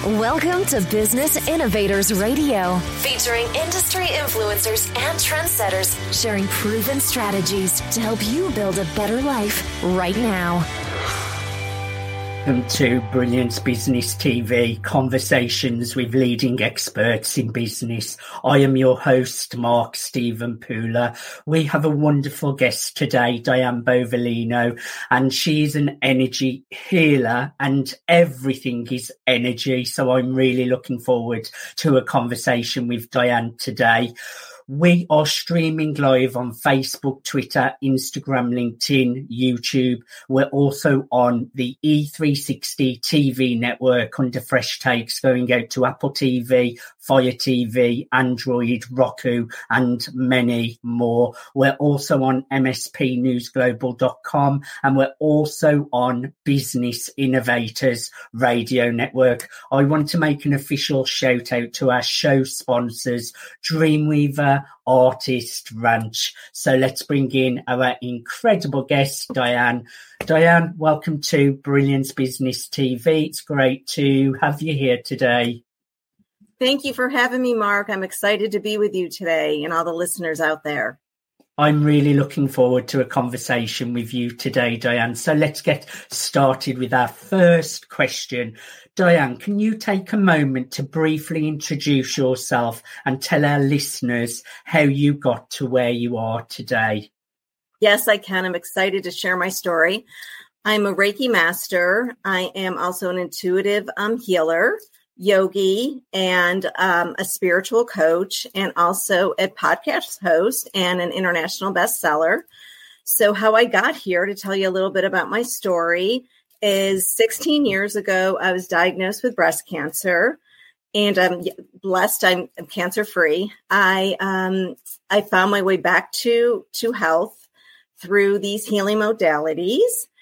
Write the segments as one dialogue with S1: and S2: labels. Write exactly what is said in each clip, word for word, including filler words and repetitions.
S1: Welcome to Business Innovators Radio, featuring industry influencers and trendsetters sharing proven strategies to help you build a better life right now.
S2: Welcome to Brilliance Business T V, conversations with leading experts in business. I am your host, Mark Stephen Pooler. We have a wonderful guest today, Diane Bovalino, and she is an energy healer and everything is energy. So I'm really looking forward to a conversation with Diane today. We are streaming live on Facebook, Twitter, Instagram, LinkedIn, YouTube. We're also on the E three sixty T V network under Fresh Takes, going out to Apple T V, Fire T V, Android, Roku, and many more. We're also on M S P news global dot com, and we're also on Business Innovators Radio Network. I want to make an official shout out to our show sponsors, Dreamweaver Artist Ranch. So let's bring in our incredible guest, Diane. Diane, welcome to Brilliance Business T V. It's great to have you here today.
S3: Thank you for having me, Mark. I'm excited to be with you today and all the listeners out there.
S2: I'm really looking forward to a conversation with you today, Diane. So let's get started with our first question. Diane, can you take a moment to briefly introduce yourself and tell our listeners how you got to where you are today?
S3: Yes, I can. I'm excited to share my story. I'm a Reiki master. I am also an intuitive um, healer, yogi, and um, a spiritual coach, and also a podcast host and an international bestseller. So how I got here, to tell you a little bit about my story, is sixteen years ago, I was diagnosed with breast cancer, and I'm blessed. I'm, I'm cancer-free. I um, I found my way back to, to health through these healing modalities,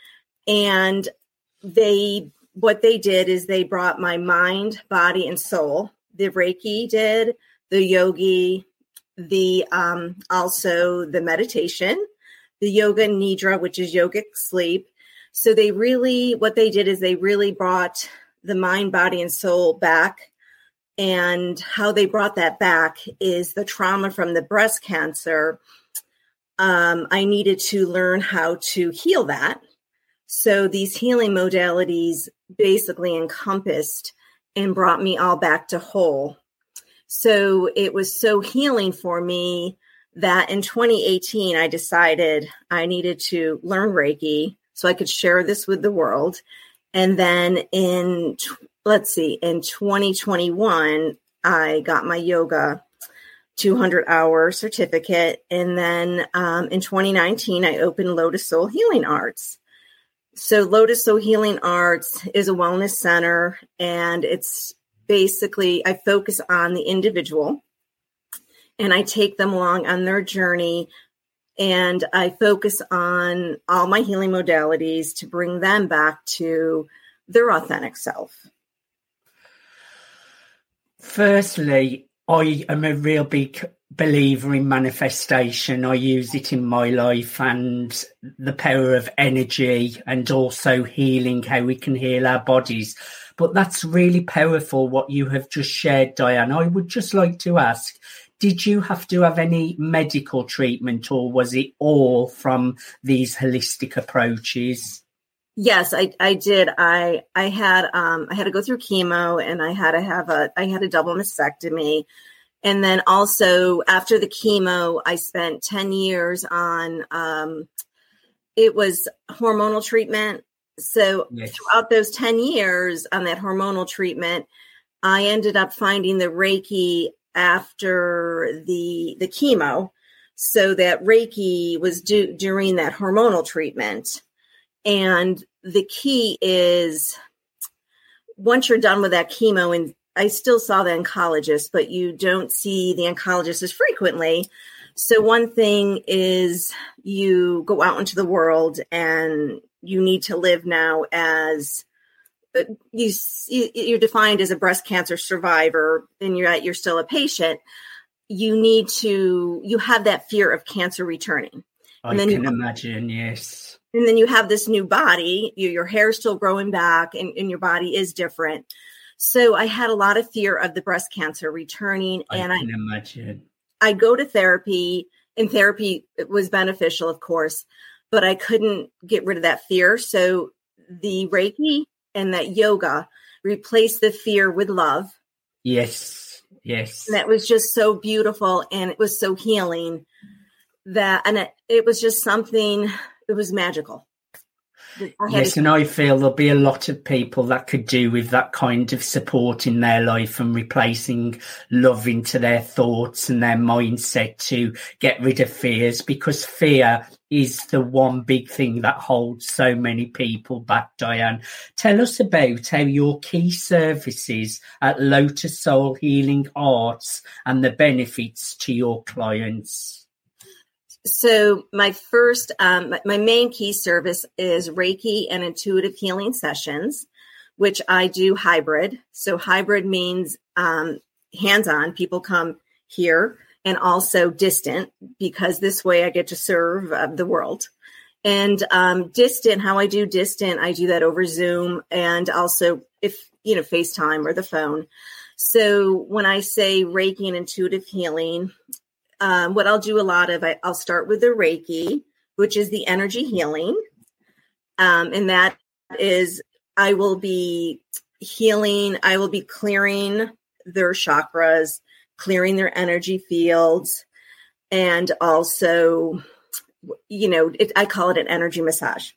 S3: and they what they did is they brought my mind, body, and soul. The Reiki did, the yogi, the um, also the meditation, the yoga nidra, which is yogic sleep. So they really, what they did is they really brought the mind, body, and soul back. And how they brought that back is the trauma from the breast cancer. Um, I needed to learn how to heal that. So these healing modalities basically encompassed and brought me all back to whole. So it was so healing for me that in twenty eighteen, I decided I needed to learn Reiki so I could share this with the world. And then in, let's see, in twenty twenty-one, I got my yoga two hundred hour certificate. And then um, in twenty nineteen, I opened Lotus Soul Healing Arts. So Lotus Soul Healing Arts is a wellness center, and it's basically, I focus on the individual and I take them along on their journey, and I focus on all my healing modalities to bring them back to their authentic self.
S2: Firstly, I am a real big believer in manifestation. I use it in my life, and the power of energy, and also healing, how we can heal our bodies. But that's really powerful what you have just shared, Diane. I would just like to ask, did you have to have any medical treatment, or was it all from these holistic approaches?
S3: Yes, I, I did. I I had um I had to go through chemo, and I had to have a I had a double mastectomy. And then also after the chemo, I spent ten years on, um, it was hormonal treatment. So yes. Throughout those ten years on that hormonal treatment, I ended up finding the Reiki after the, the chemo. So that Reiki was due during that hormonal treatment. And the key is once you're done with that chemo, and I still saw the oncologist, but you don't see the oncologist as frequently. So one thing is you go out into the world, and you need to live now as you, you're defined as a breast cancer survivor, and you're you're still a patient. You need to, you have that fear of cancer returning.
S2: I
S3: and then
S2: can
S3: you,
S2: imagine, yes.
S3: And then you have this new body, you, your hair's still growing back, and, and your body is different. So I had a lot of fear of the breast cancer returning.
S2: I
S3: and
S2: can
S3: I
S2: imagine.
S3: I go to therapy, and therapy was beneficial, of course, but I couldn't get rid of that fear. So the Reiki and that yoga replaced the fear with love.
S2: Yes, yes.
S3: And that was just so beautiful, and it was so healing that, and it, it was just something, it was magical.
S2: Yes, and I feel there'll be a lot of people that could do with that kind of support in their life and replacing love into their thoughts and their mindset to get rid of fears, because fear is the one big thing that holds so many people back. Diane, tell us about how your key services at Lotus Soul Healing Arts and the benefits to your clients.
S3: So my first, um, my main key service is Reiki and intuitive healing sessions, which I do hybrid. So hybrid means um, hands-on. People come here, and also distant, because this way I get to serve uh, the world. And um, distant, how I do distant, I do that over Zoom, and also if, you know, FaceTime or the phone. So when I say Reiki and intuitive healing, Um, what I'll do a lot of, I, I'll start with the Reiki, which is the energy healing. Um, and that is, I will be healing, I will be clearing their chakras, clearing their energy fields, and also, you know, it, I call it an energy massage.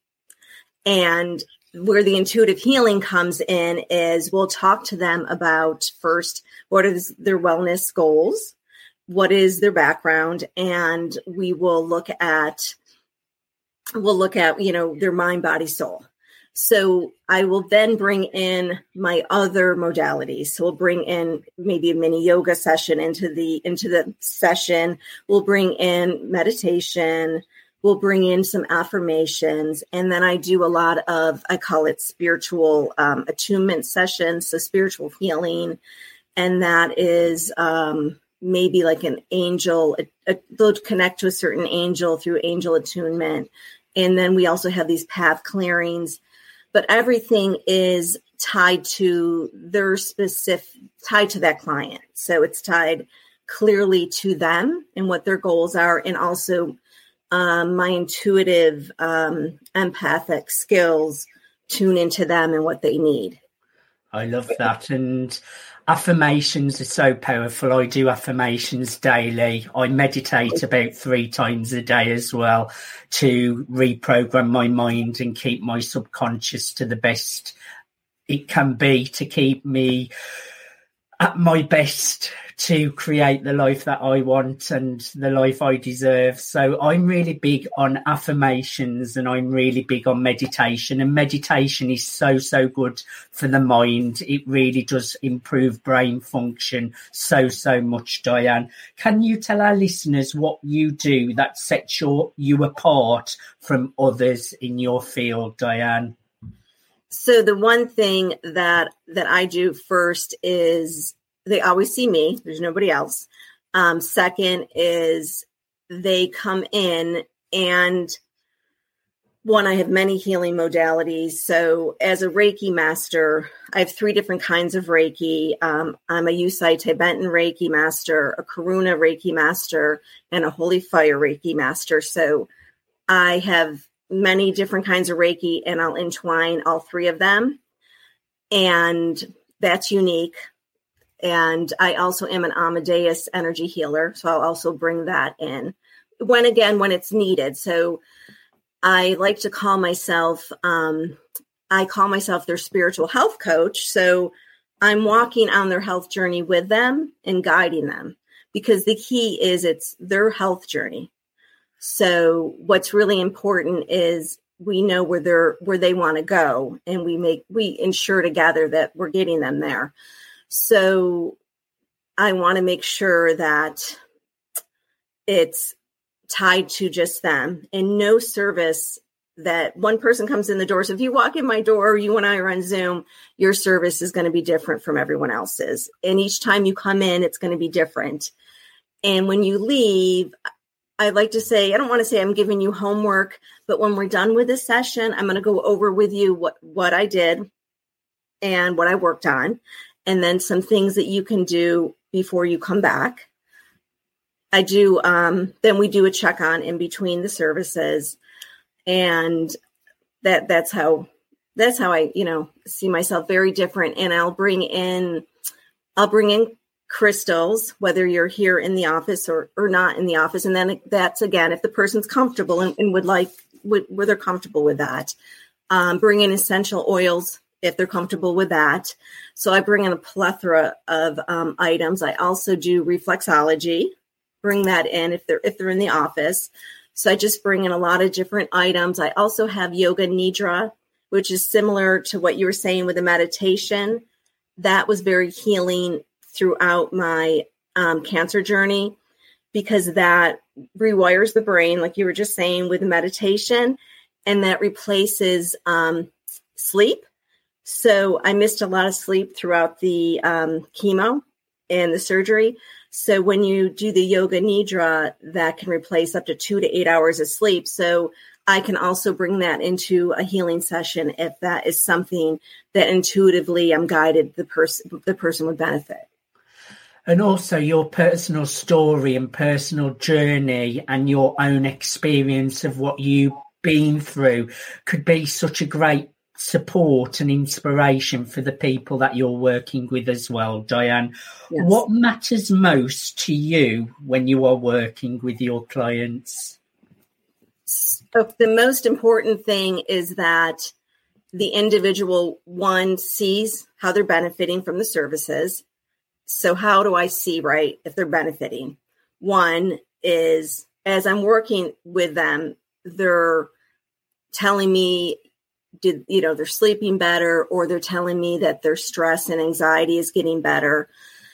S3: And where the intuitive healing comes in is we'll talk to them about first, what are their wellness goals? What is their background? And we will look at, we'll look at, you know, their mind, body, soul. So I will then bring in my other modalities. So we'll bring in maybe a mini yoga session into the, into the session. We'll bring in meditation. We'll bring in some affirmations. And then I do a lot of, I call it spiritual um, attunement sessions. So spiritual healing. And that is, um, maybe like an angel, a, a, they'll connect to a certain angel through angel attunement. And then we also have these path clearings, but everything is tied to their specific, tied to that client. So it's tied clearly to them and what their goals are. And also um, my intuitive um, empathic skills tune into them and what they need.
S2: I love that. And affirmations are so powerful. I do affirmations daily. I meditate about three times a day as well to reprogram my mind and keep my subconscious to the best it can be, to keep me at my best to create the life that I want and the life I deserve. So I'm really big on affirmations, and I'm really big on meditation. And meditation is so, so good for the mind. It really does improve brain function so, so much, Diane. Can you tell our listeners what you do that sets your, you apart from others in your field, Diane?
S3: So the one thing that that I do first is they always see me. There's nobody else. Um, second is they come in, and one, I have many healing modalities. So as a Reiki master, I have three different kinds of Reiki. Um, I'm a Yusai Tibetan Reiki master, a Karuna Reiki master, and a Holy Fire Reiki master. So I have many different kinds of Reiki, and I'll entwine all three of them. And that's unique. And I also am an Amadeus energy healer. So I'll also bring that in when, again, when it's needed. So I like to call myself, um, I call myself their spiritual health coach. So I'm walking on their health journey with them and guiding them, because the key is it's their health journey. So what's really important is we know where they're, where they want to go, and we make, we ensure together that we're getting them there. So I want to make sure that it's tied to just them, and no service that one person comes in the door. So if you walk in my door, you and I are on Zoom, your service is going to be different from everyone else's. And each time you come in, it's going to be different. And when you leave, I like to say, I don't want to say I'm giving you homework, but when we're done with this session, I'm going to go over with you what, what I did and what I worked on. and then some things that you can do before you come back. I do, um, then we do a check on in between the services, and that that's how, that's how I, you know, see myself very different. And I'll bring in, I'll bring in crystals, whether you're here in the office or, or not in the office. And then that's, again, if the person's comfortable and, and would like, would, where they're comfortable with that. Um, bring in essential oils if they're comfortable with that. So I bring in a plethora of um, items. I also do reflexology, bring that in if they're, if they're in the office. So I just bring in a lot of different items. I also have yoga nidra, which is similar to what you were saying with the meditation. That was very healing throughout my um, cancer journey, because that rewires the brain, like you were just saying, with the meditation, and that replaces um, sleep. So I missed a lot of sleep throughout the um, chemo and the surgery. So when you do the yoga nidra, that can replace up to two to eight hours of sleep. So I can also bring that into a healing session if that is something that intuitively I'm guided the person the person would benefit.
S2: And also your personal story and personal journey and your own experience of what you've been through could be such a great support and inspiration for the people that you're working with as well, Diane. Yes. What matters most to you when you are working with your clients?
S3: So the most important thing is that the individual, one, sees how they're benefiting from the services. So how do I see, right, if they're benefiting? One is, as I'm working with them, they're telling me, did you know, they're sleeping better, or they're telling me that their stress and anxiety is getting better.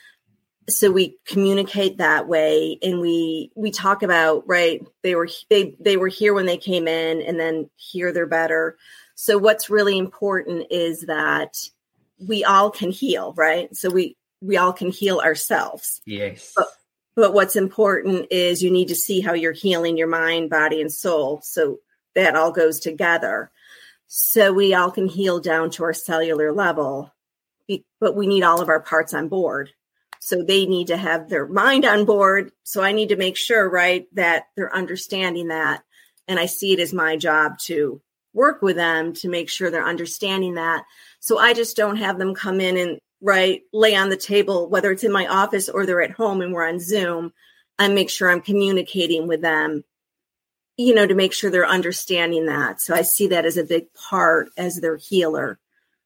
S3: So we communicate that way, and we we talk about, right, they were they they were here when they came in, and then here they're better. So what's really important is that we all can heal, right? So we we all can heal ourselves.
S2: Yes.
S3: But, but what's important is you need to see how you're healing your mind, body, and soul. So that all goes together. So we all can heal down to our cellular level, but we need all of our parts on board. So they need to have their mind on board. So I need to make sure, right, that they're understanding that. And I see it as my job to work with them to make sure they're understanding that. So I just don't have them come in and, right, lay on the table, whether it's in my office or they're at home and we're on Zoom. I make sure I'm communicating with them, you know, to make sure they're understanding that. So I see that as a big part as their healer,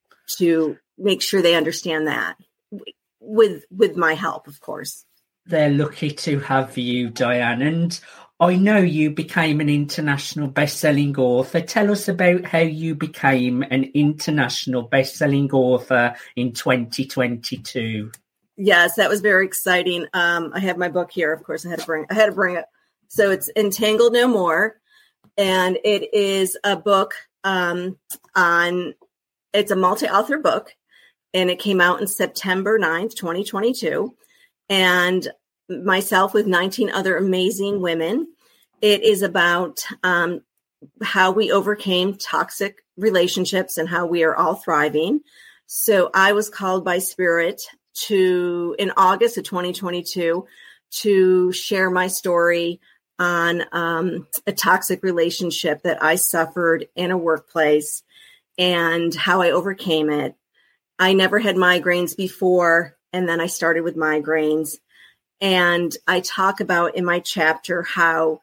S3: to make sure they understand that with with my help, of course.
S2: They're lucky to have you, Diane. And I know you became an international best-selling author. Tell us about how you became an international best-selling author in twenty twenty-two.
S3: Yes, that was very exciting. Um, I have my book here. Of course, I had to bring I had to bring it. So it's Entangled No More, and it is a book um, on, it's a multi-author book, and it came out in September ninth, twenty twenty-two, and myself with nineteen other amazing women. It is about um, how we overcame toxic relationships and how we are all thriving. So I was called by Spirit to, in August of twenty twenty-two, to share my story on um, a toxic relationship that I suffered in a workplace and how I overcame it. I never had migraines before, and then I started with migraines. And I talk about in my chapter how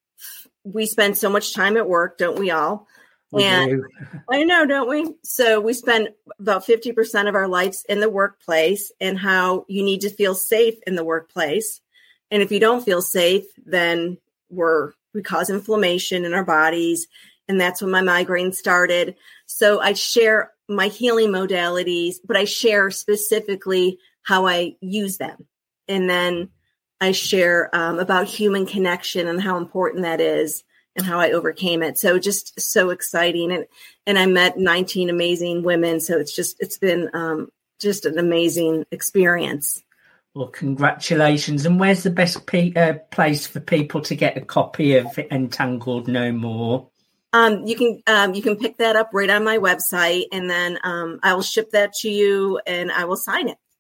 S3: we spend so much time at work, don't we all?
S2: We
S3: and
S2: do.
S3: I know, don't we? So we spend about fifty percent of our lives in the workplace, and how you need to feel safe in the workplace. And if you don't feel safe, then we're, we cause inflammation in our bodies. And that's when my migraine started. So I share my healing modalities, but I share specifically how I use them. And then I share um, about human connection and how important that is and how I overcame it. So just so exciting. And, and I met nineteen amazing women. So it's just, it's been um, just an amazing experience.
S2: Well, congratulations. And where's the best pe- uh, place for people to get a copy of Entangled No More?
S3: Um, you can um, you can pick that up right on my website, and then um, I will ship that to you, and I will sign it.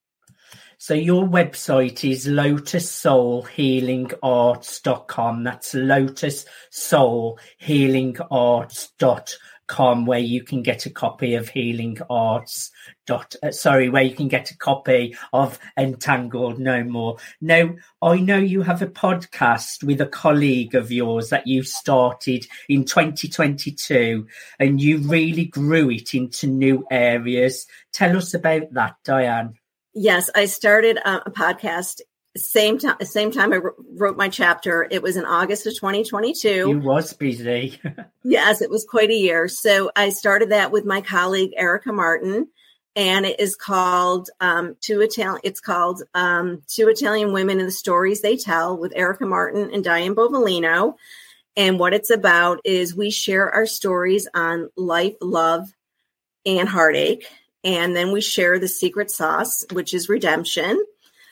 S2: So your website is lotus soul healing arts dot com. That's lotus soul healing arts dot com, where you can get a copy of Healing Arts. Dot, uh, sorry, where you can get a copy of Entangled No More. Now, I know you have a podcast with a colleague of yours that you started in twenty twenty-two, and you really grew it into new areas. Tell us about that, Diane.
S3: Yes, I started a podcast same time. Same time I wrote my chapter. It was in August of twenty twenty-two.
S2: You was busy.
S3: Yes, it was quite a year. So I started that with my colleague Erica Martin, and it is called um, Two Italian. It's called um, Two Italian Women and the Stories They Tell with Erica Martin and Diane Bovolino. And what it's about is we share our stories on life, love, and heartache, and then we share the secret sauce, which is redemption.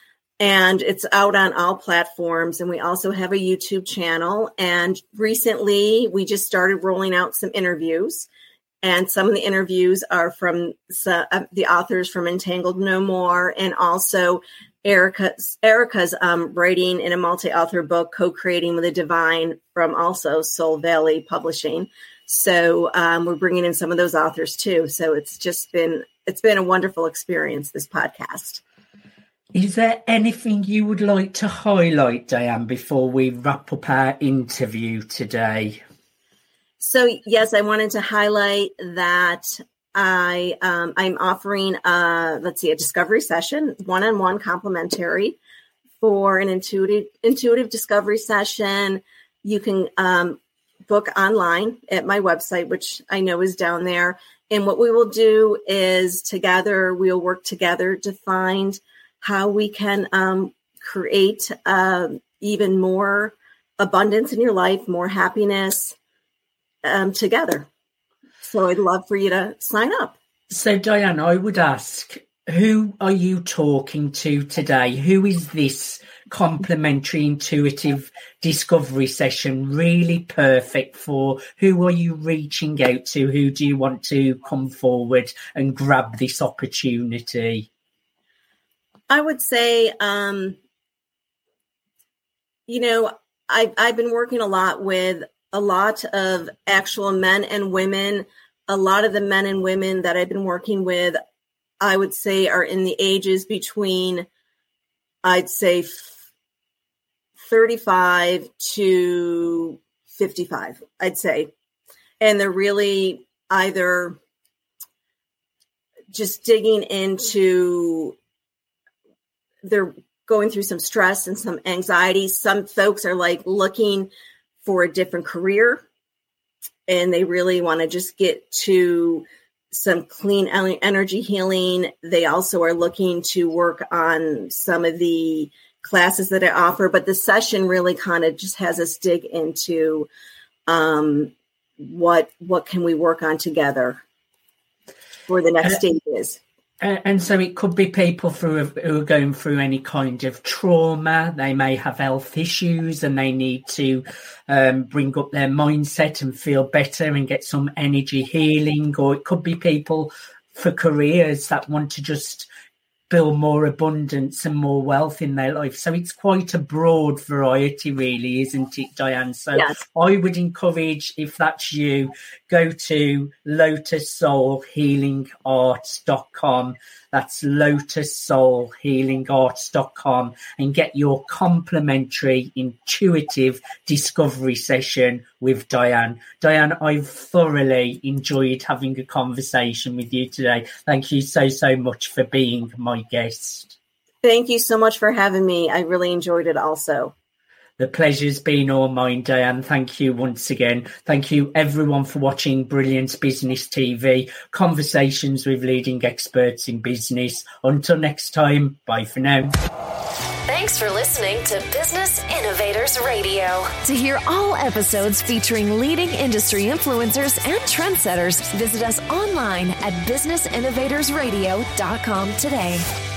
S3: And it's out on all platforms. And we also have a YouTube channel. And recently we just started rolling out some interviews. And some of the interviews are from uh, the authors from Entangled No More. And also Erica's, Erica's um, writing in a multi-author book, Co-Creating with the Divine, from also Soul Valley Publishing. So um, we're bringing in some of those authors too. So it's just been, it's been a wonderful experience, this podcast.
S2: Is there anything you would like to highlight, Diane, before we wrap up our interview today?
S3: So, yes, I wanted to highlight that I, um, I'm offering, a, let's see, a discovery session, one-on-one complimentary for an intuitive intuitive discovery session. You can um, book online at my website, which I know is down there. And what we will do is together, we'll work together to find how we can um, create uh, even more abundance in your life, more happiness um, together. So I'd love for you to sign up.
S2: So, Diane, I would ask, who are you talking to today? Who is this complimentary intuitive discovery session really perfect for? Who are you reaching out to? Who do you want to come forward and grab this opportunity?
S3: I would say, um, you know, I've, I've been working a lot with a lot of actual men and women. A lot of the men and women that I've been working with, I would say, are in the ages between, I'd say, thirty-five to fifty-five, I'd say. And they're really either just digging into, they're going through some stress and some anxiety. Some folks are like looking for a different career, and they really want to just get to some clean energy healing. They also are looking to work on some of the classes that I offer, but the session really kind of just has us dig into um, what what can we work on together for the next stages.
S2: Uh, and so it could be people through, who are going through any kind of trauma. They may have health issues and they need to um, bring up their mindset and feel better and get some energy healing. Or it could be people for careers that want to just build more abundance and more wealth in their life. So it's quite a broad variety, really, isn't it, Diane? So yes. I would encourage, if that's you, go to lotus soul healing arts dot com. That's lotus soul healing arts dot com and get your complimentary intuitive discovery session with Diane. Diane, I've thoroughly enjoyed having a conversation with you today. Thank you so, so much for being my guest.
S3: Thank you so much for having me. I really enjoyed it also.
S2: The pleasure's been all mine, Diane. Thank you once again. Thank you, everyone, for watching Brilliance Business T V, conversations with leading experts in business. Until next time, bye for now.
S1: Thanks for listening to Business Innovators Radio. To hear all episodes featuring leading industry influencers and trendsetters, visit us online at business innovators radio dot com today.